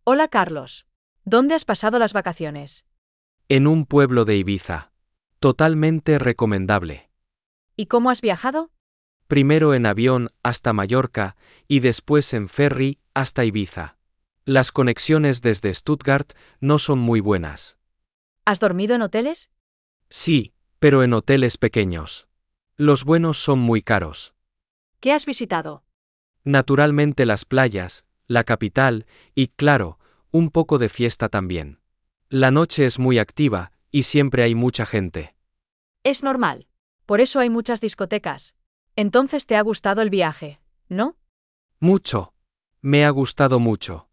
Hola Carlos. ¿Dónde has pasado las vacaciones? En un pueblo de Ibiza. Totalmente recomendable. ¿Y cómo has viajado? Primero en avión hasta Mallorca y después en ferry hasta Ibiza. Las conexiones desde Stuttgart no son muy buenas. ¿Has dormido en hoteles? Sí, pero en hoteles pequeños. Los buenos son muy caros. ¿Qué has visitado? Naturalmente las playas, la capital y, claro, un poco de fiesta también. La noche es muy activa y siempre hay mucha gente. Es normal. Por eso hay muchas discotecas. Entonces te ha gustado el viaje, ¿no? Mucho. Me ha gustado mucho.